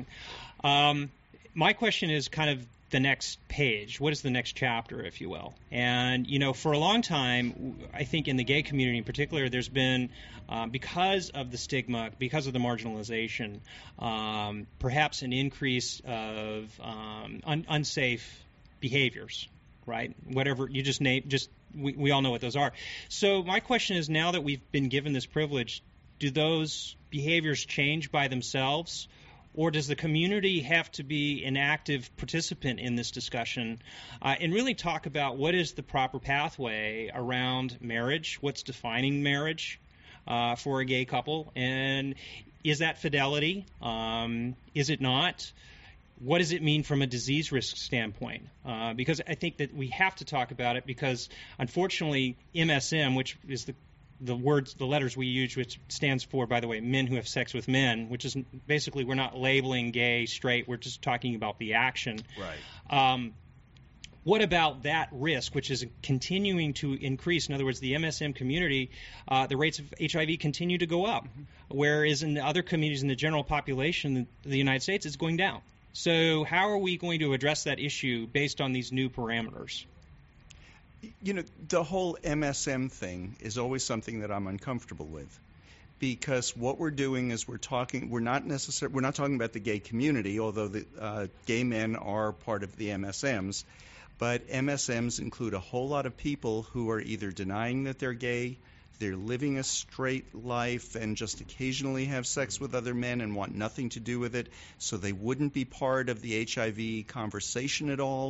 Um, my question is kind of the next page. What is the next chapter, if you will? And, you know, for a long time, I think in the gay community in particular, there's been, uh, because of the stigma, because of the marginalization, um, perhaps an increase of um, un- unsafe behaviors, right? Whatever, you just name, just we, we all know what those are. So my question is, now that we've been given this privilege, do those behaviors change by themselves? Or does the community have to be an active participant in this discussion uh, and really talk about what is the proper pathway around marriage, what's defining marriage uh, for a gay couple, and is that fidelity? Um, is it not? What does it mean from a disease risk standpoint? Uh, because I think that we have to talk about it, because unfortunately M S M, which is the the words, the letters we use, which stands for, by the way, men who have sex with men, which is basically, we're not labeling gay, straight, we're just talking about the action. Right. Um, what about that risk, which is continuing to increase? In other words, the M S M community, uh, the rates of H I V continue to go up, mm-hmm. whereas in the other communities in the general population of the United States, it's going down. So how are we going to address that issue based on these new parameters? You know, the whole M S M thing is always something that I'm uncomfortable with, because what we're doing is we're talking, we're not necessarily, we're not talking about the gay community, although the uh, gay men are part of the M S Ms, but M S Ms include a whole lot of people who are either denying that they're gay, they're living a straight life and just occasionally have sex with other men and want nothing to do with it, so they wouldn't be part of the H I V conversation at all.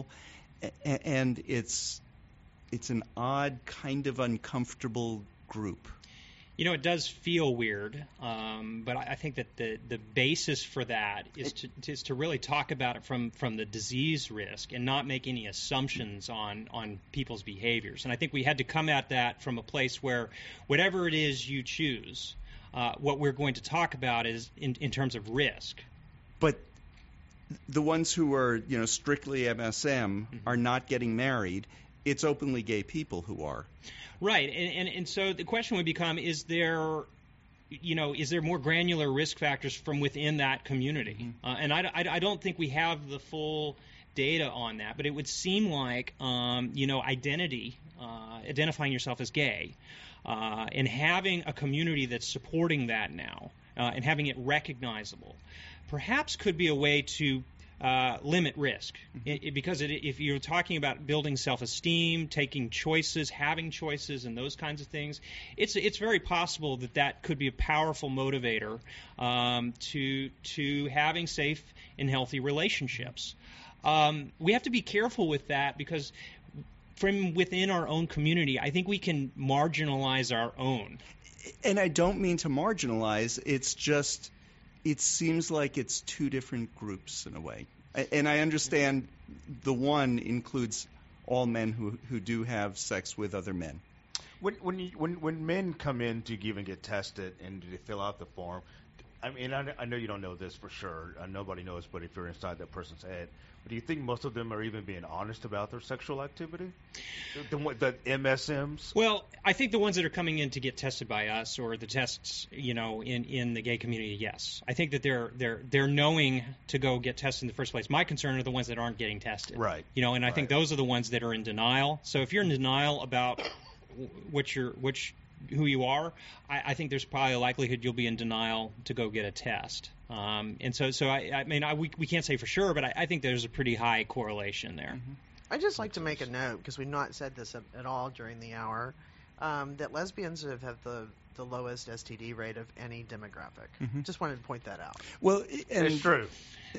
A- and it's it's an odd, kind of uncomfortable group. You know, it does feel weird, um, but I, I think that the, the basis for that is to is to really talk about it from, from the disease risk and not make any assumptions on, on people's behaviors. And I think we had to come at that from a place where whatever it is you choose, uh, what we're going to talk about is in, in terms of risk. But the ones who are, you know, strictly M S M mm-hmm. are not getting married. It's openly gay people who are. Right, and, and and so the question would become: Is there, you know, is there more granular risk factors from within that community? Mm-hmm. Uh, and I, I, I don't think we have the full data on that, but it would seem like, um, you know, identity, uh, identifying yourself as gay, uh, and having a community that's supporting that now, uh, and having it recognizable, perhaps could be a way to Uh, limit risk. Mm-hmm. it, it, because it, if you're talking about building self-esteem, taking choices, having choices, and those kinds of things, it's it's very possible that that could be a powerful motivator um, to to having safe and healthy relationships. Um, we have to be careful with that because from within our own community, I think we can marginalize our own. And I don't mean to marginalize. It's just it seems like it's two different groups in a way. And I understand the one includes all men who, who do have sex with other men. When when you, when when men come in to even get tested and they fill out the form, I mean, I, I know you don't know this for sure. Uh, nobody knows, but if you're inside that person's head, but do you think most of them are even being honest about their sexual activity? The, the, the M S Ms? Well, I think the ones that are coming in to get tested by us or the tests, you know, in, in the gay community, yes. I think that they're they're they're knowing to go get tested in the first place. My concern are the ones that aren't getting tested. Right. You know, and I right. think those are the ones that are in denial. So if you're in denial about what you're which who you are, I, I think there's probably a likelihood you'll be in denial to go get a test. Um, and so, so I, I mean, I, we, we can't say for sure, but I, I think there's a pretty high correlation there. Mm-hmm. I'd just like to make a note, because we've not said this at, at all during the hour, um, that lesbians have, have the, the lowest S T D rate of any demographic. Mm-hmm. Just wanted to point that out. Well, and it's true.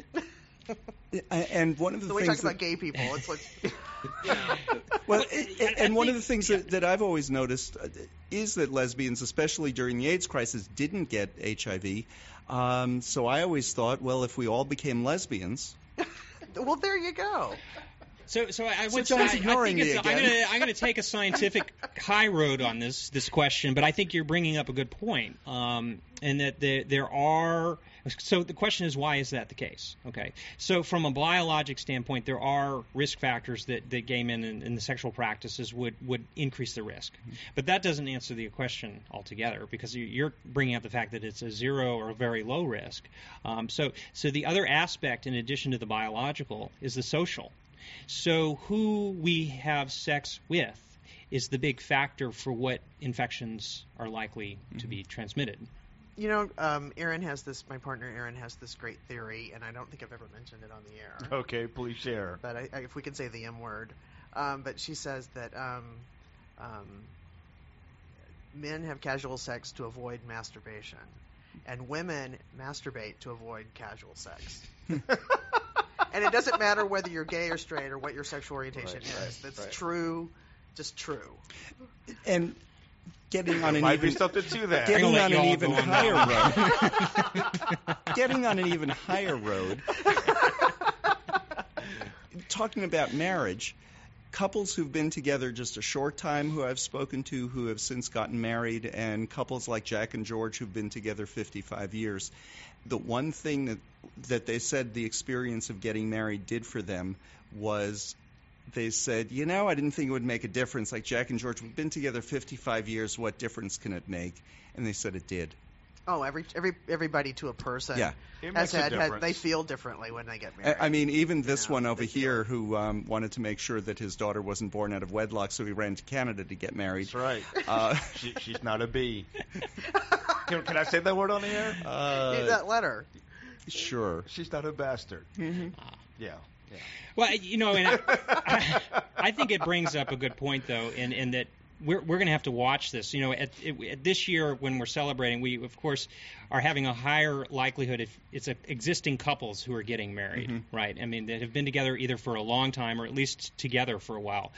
And one of the so we things talk about gay people. It's like, you know. Well, and, and one of the things that, that I've always noticed is that lesbians, especially during the AIDS crisis, didn't get H I V. Um, so I always thought, well, if we all became lesbians, well, there you go. So, so I, I would so say I, I ignoring think me it's, again. I'm going to I'm going to take a scientific high road on this this question, but I think you're bringing up a good point, um, and that there there are. So the question is, why is that the case? Okay, so from a biologic standpoint, there are risk factors that, that gay men in, in the sexual practices would, would increase the risk, mm-hmm. but that doesn't answer the question altogether because you're bringing up the fact that it's a zero or a very low risk. Um, so, so the other aspect, in addition to the biological, is the social. So who we have sex with is the big factor for what infections are likely mm-hmm. to be transmitted. You know, um, Erin has this, my partner Erin has this great theory, and I don't think I've ever mentioned it on the air. Okay, please share. But I, I, if we can say the M word. Um, but she says that um, um, men have casual sex to avoid masturbation, and women masturbate to avoid casual sex. And it doesn't matter whether you're gay or straight or what your sexual orientation right, is. right, That's right. true, just true. And getting on there an might even be something to that. getting let on you an all even go on higher road. Getting on an even higher road. Talking about marriage, couples who've been together just a short time who I've spoken to who have since gotten married, and couples like Jack and George who've been together fifty-five years. The one thing that that they said the experience of getting married did for them was they said, you know, I didn't think it would make a difference. Like Jack and George, we've been together fifty-five years. What difference can it make? And they said it did. Oh, every every everybody to a person Yeah. It has makes a had, had difference. they feel differently when they get I, married. I mean, even this know, one over they feel here it. who um, wanted to make sure that his daughter wasn't born out of wedlock, so he ran to Canada to get married. That's right. Uh, she, she's not a bee. can, can I say that word on the air? uh, that letter. Sure. She's not a bastard. Mm-hmm. Yeah. Yeah. Well, you know, and I, I think it brings up a good point, though, in, in that we're we're going to have to watch this. You know, at, at this year when we're celebrating, we of course are having a higher likelihood if it's a, existing couples who are getting married, mm-hmm. right? I mean, that have been together either for a long time or at least together for a while.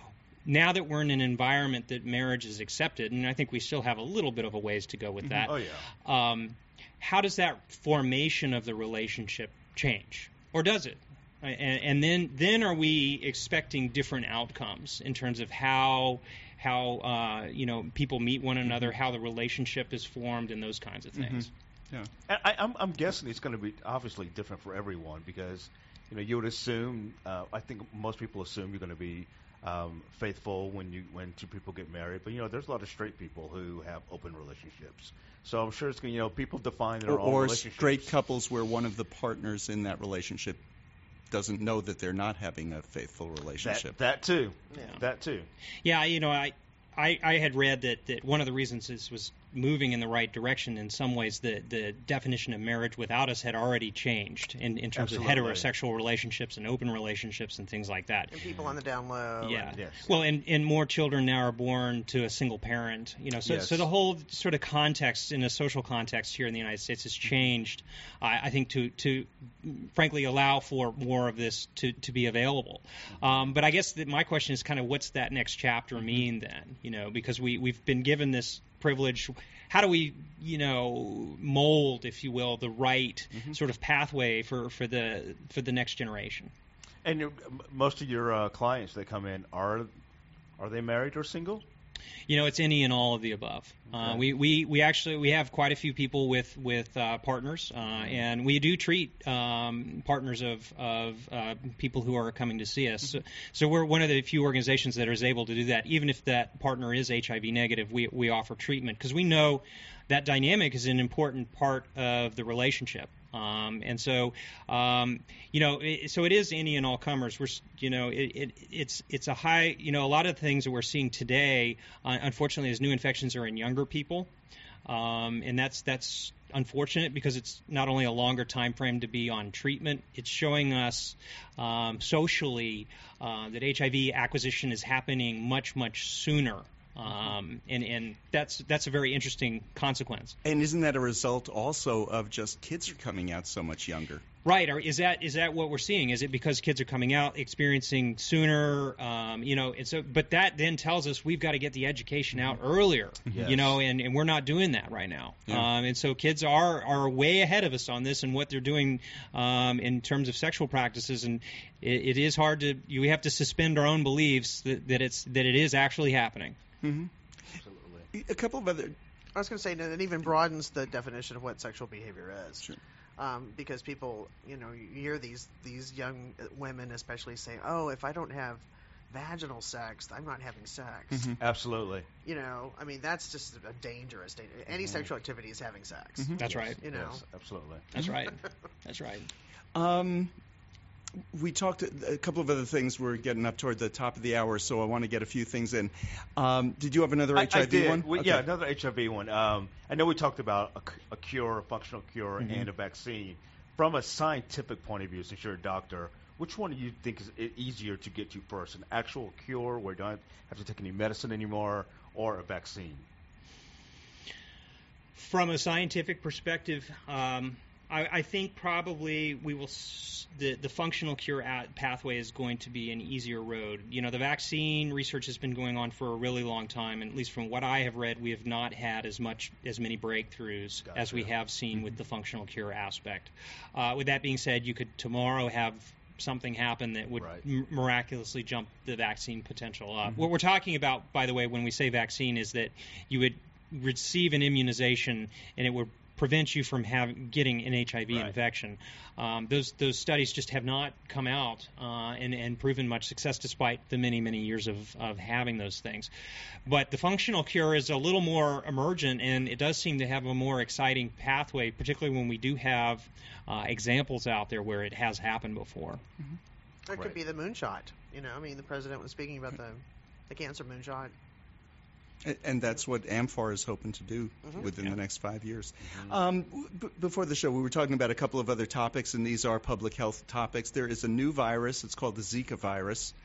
Now that we're in an environment that marriage is accepted, and I think we still have a little bit of a ways to go with that. Oh, yeah. Um, how does that formation of the relationship change, or does it? And, and then, then are we expecting different outcomes in terms of how, how uh, you know, people meet one another, how the relationship is formed, and those kinds of things? Mm-hmm. Yeah. And I, I'm, I'm guessing it's going to be obviously different for everyone because, you know, you would assume. Uh, I think most people assume you're going to be um, faithful when you when two people get married, but you know, there's a lot of straight people who have open relationships. So I'm sure it's going. You know, people define their or, own or relationships. straight couples where one of the partners in that relationship doesn't know that they're not having a faithful relationship. That, that too. Yeah. That too. Yeah, you know, I, I, I had read that, that one of the reasons this was moving in the right direction in some ways, the, the definition of marriage without us had already changed in, in terms Absolutely. of heterosexual relationships and open relationships and things like that. And people on the down low. Yeah. And, Yes. Well, and, and more children now are born to a single parent. You know, so Yes. so the whole sort of context in a social context here in the United States has changed. I, I think to to frankly allow for more of this to, to be available. Um, but I guess that my question is kind of what's that next chapter mean then? You know, because we we've been given this privilege. How do we, you know, mold, if you will, the right Mm-hmm. sort of pathway for, for the for the next generation? And you, most of your uh, clients that come in are are they married or single? You know, it's any and all of the above. Uh, Okay. we, we, we actually we have quite a few people with with uh, partners, uh, and we do treat um, partners of of uh, people who are coming to see us. So, so we're one of the few organizations that is able to do that. Even if that partner is H I V negative, we we offer treatment because we know that dynamic is an important part of the relationship. Um, and so, um, you know, it, so it is any and all comers. We're, you know, it, it, it's it's a high, you know, a lot of the things that we're seeing today, uh, unfortunately, as new infections are in younger people, um, and that's that's unfortunate because it's not only a longer time frame to be on treatment, it's showing us um, socially uh, that H I V acquisition is happening much much sooner. Um, and, and that's that's a very interesting consequence. And isn't that a result also of just kids are coming out so much younger? Right. Or is that is that what we're seeing? Is it because kids are coming out, experiencing sooner? Um, you know, and so, but that then tells us we've got to get the education out earlier. Yes. You know, and, and we're not doing that right now. Yeah. Um, and so kids are are way ahead of us on this and what they're doing um, in terms of sexual practices. And it, it is hard to you have to suspend our own beliefs that, that it's that it is actually happening. Mm-hmm. Absolutely. A couple of other. I was going to say that it even broadens the definition of what sexual behavior is. Sure. Um, because people, you know, you hear these these young women especially say, "Oh, if I don't have vaginal sex, I'm not having sex." Mm-hmm. Absolutely. You know, I mean, that's just a dangerous. Da- Any sexual activity is having sex. Mhm. That's right. You know. Yes, absolutely. That's right. That's right. Um, we talked a couple of other things. We're getting up toward the top of the hour, so I want to get a few things in. Um, did you have another I, H I V I did. one? We, Okay. Yeah, another H I V one. Um, I know we talked about a, c- a cure, a functional cure, Mhm. and a vaccine. From a scientific point of view, since you're a doctor, which one do you think is e- easier to get to first? An actual cure where you don't have to take any medicine anymore, or a vaccine? From a scientific perspective, um, I, I think probably we will s- the the functional cure at pathway is going to be an easier road. You know, the vaccine research has been going on for a really long time, and at least from what I have read, we have not had as much as many breakthroughs Gotcha. as we have seen with the functional cure aspect. Uh, with that being said, you could tomorrow have something happen that would Right. m- miraculously jump the vaccine potential up. What we're talking about, by the way, when we say vaccine, is that you would receive an immunization and it would prevent you from having getting an H I V Right. infection. Um, those those studies just have not come out uh, and, and proven much success despite the many, many years of, of having those things. But the functional cure is a little more emergent, and it does seem to have a more exciting pathway, particularly when we do have uh, examples out there where it has happened before. It Right. could be the moonshot. You know, I mean, the president was speaking about the the cancer moonshot. A- And that's what AmFAR is hoping to do Mhm. within Yeah. the next five years. Mm-hmm. Um, b- before the show, we were talking about a couple of other topics, and these are public health topics. There is a new virus. It's called the Zika virus.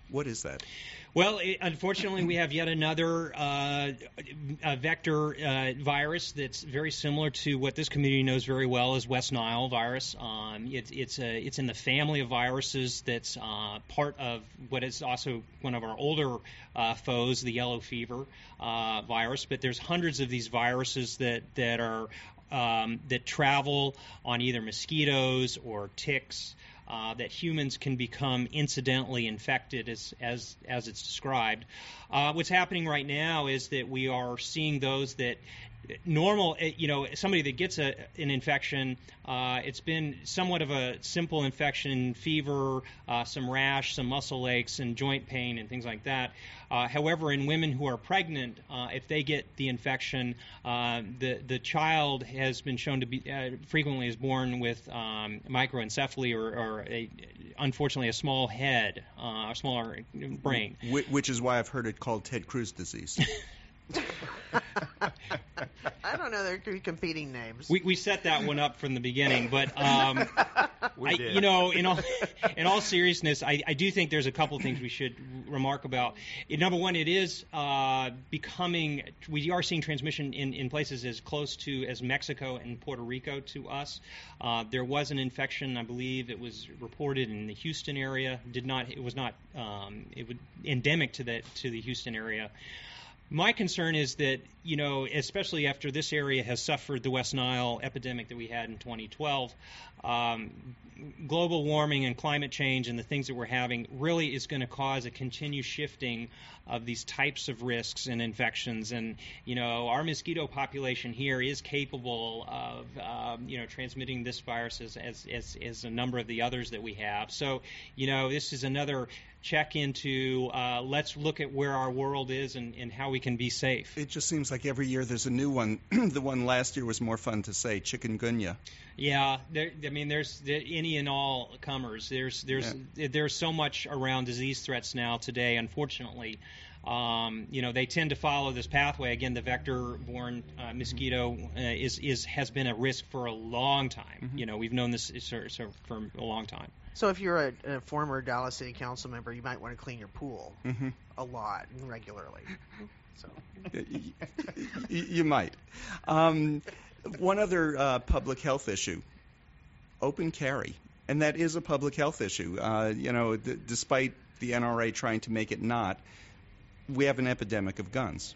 What is that? Well, it, unfortunately, we have yet another uh, a vector uh, virus that's very similar to what this community knows very well as West Nile virus. Um, it, it's a, it's in the family of viruses that's uh, part of what is also one of our older uh, foes, the yellow fever uh, virus. But there's hundreds of these viruses that that are um, that travel on either mosquitoes or ticks. Uh, that humans can become incidentally infected as as as it's described. Uh, what's happening right now is that we are seeing those that normal, you know, somebody that gets a, an infection, uh, it's been somewhat of a simple infection, fever, uh, some rash, some muscle aches, and joint pain and things like that. Uh, however, in women who are pregnant, uh, if they get the infection, uh, the the child has been shown to be uh, frequently is born with um, microencephaly or, or a, unfortunately a small head, uh, a smaller brain. Which is why I've heard it called Ted Cruz disease. I don't know. There could be competing names. We we set that one up from the beginning, but um, we I, did. you know, in all in all seriousness, I, I do think there's a couple things we should remark about. It, number one, it is uh, becoming. We are seeing transmission in, in places as close to as Mexico and Puerto Rico to us. Uh, there was an infection, I believe, it was reported in the Houston area. Did not. It was not. Um, it would endemic to the to the Houston area. My concern is that, you know, especially after this area has suffered the West Nile epidemic that we had in twenty twelve, um, global warming and climate change and the things that we're having really is going to cause a continued shifting of these types of risks and infections. And, you know, our mosquito population here is capable of, um, you know, transmitting this virus as, as, as, as a number of the others that we have. So, you know, this is another check into uh, let's look at where our world is and, and how we can be safe. It just seems like every year there's a new one. The one last year was more fun to say, chikungunya. Yeah, there, I mean, there's there, any and all comers. There's there's yeah. there's so much around disease threats now today, unfortunately. Um, you know, they tend to follow this pathway. Again, the vector-borne uh, mosquito uh, is is has been a risk for a long time. Mm-hmm. You know, we've known this for, for a long time. So if you're a, a former Dallas City Council member, you might want to clean your pool mm-hmm. a lot and regularly. So you, you might. Um, one other uh, public health issue, open carry. And that is a public health issue. Uh, you know, d- despite the N R A trying to make it not, we have an epidemic of guns.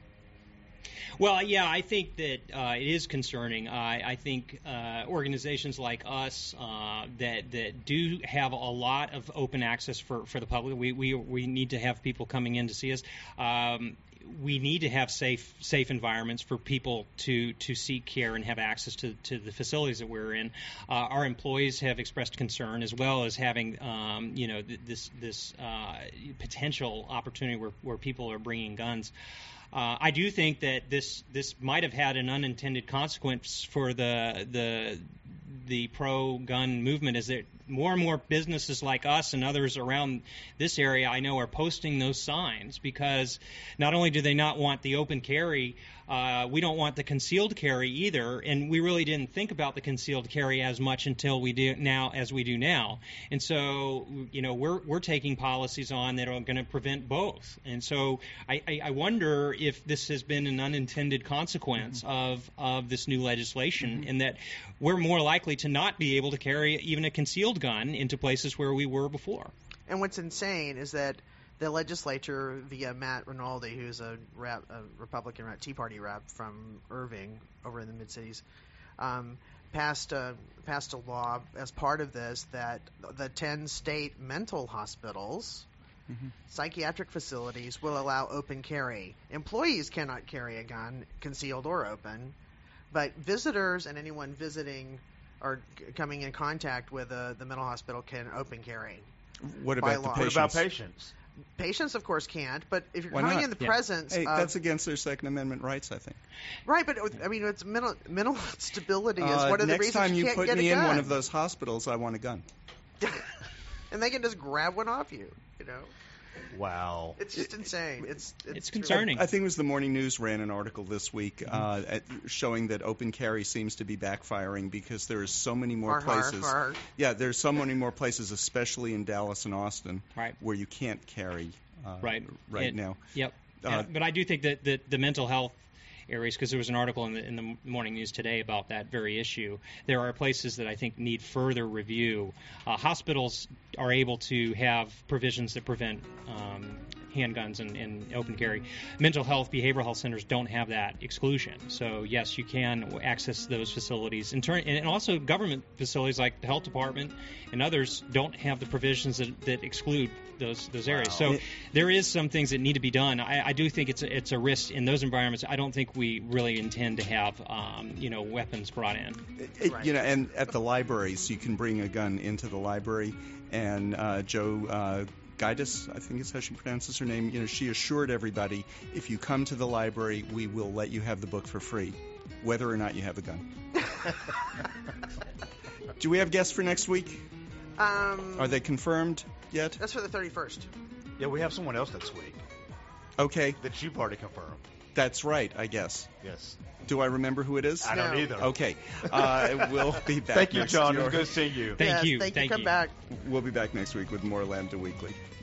Well, yeah, I think that uh, it is concerning. I, I think uh, organizations like us uh, that that do have a lot of open access for, for the public. We, we we need to have people coming in to see us. Um, we need to have safe safe environments for people to, to seek care and have access to, to the facilities that we're in. Uh, our employees have expressed concern as well as having um, you know th- this this uh, potential opportunity where, where people are bringing guns. Uh, I do think that this this might have had an unintended consequence for the the the pro-gun movement, is that more and more businesses like us and others around this area I know are posting those signs, because not only do they not want the open carry, uh, we don't want the concealed carry either, and we really didn't think about the concealed carry as much until we do now as we do now. And so, you know, we're we're taking policies on that are going to prevent both. And so I, I, I wonder if this has been an unintended consequence mm-hmm. of of this new legislation, mm-hmm. and that we're more likely to not be able to carry even a concealed gun into places where we were before. And what's insane is that the legislature, via Matt Rinaldi, who's a, rep, a Republican rep, Tea Party rep from Irving over in the Mid-Cities, um, passed, a, passed a law as part of this that the ten state mental hospitals, mm-hmm. psychiatric facilities, will allow open carry. Employees cannot carry a gun, concealed or open, but visitors and anyone visiting or coming in contact with uh, the mental hospital can open carry. What about the law. patients? What about patients? Patients, of course, can't. But if you're Why coming not? in the Yeah. presence Hey, of... that's against their Second Amendment rights, I think. Right, but I mean, it's mental mental stability is Uh, one of the next reasons time you you can't put get me a in gun. one of those hospitals, I want a gun. And they can just grab one off you, you know. Wow. It's just insane. It's it's, It's concerning. I think it was the Morning News ran an article this week uh, at, showing that open carry seems to be backfiring because there are so many more Har, har, places. har. Yeah, there's so many more places, especially in Dallas and Austin, Right. where you can't carry uh, Right. right And- now. Yep. Uh, Uh, but I do think that the, the mental health areas, because there was an article in the, in the morning news today about that very issue, there are places that I think need further review. Uh, hospitals are able to have provisions that prevent um, handguns and, and open carry. Mental health, behavioral health centers don't have that exclusion. So, yes, you can access those facilities. In turn, and also government facilities like the health department and others don't have the provisions that, that exclude those those areas. Wow. So there is some things that need to be done. I, I do think it's a, it's a risk in those environments. I don't think we really intend to have um, you know weapons brought in. It- Right. You know, and at the libraries, you can bring a gun into the library. And uh, Joe uh, Gaidas, I think is how she pronounces her name. You know, she assured everybody, if you come to the library, we will let you have the book for free, whether or not you have a gun. Do we have guests for next week? Um, Are they confirmed yet? That's for the thirty-first. Yeah, we have someone else next week Okay, that you've already confirmed. that's right, I guess. Yes. Do I remember who it is? I don't No. either. Okay, uh, we'll be back. Thank you, next John. It year. was good seeing you. Thank Yes, you. Thank, Thank you. Come you. back. We'll be back next week with more Lambda Weekly.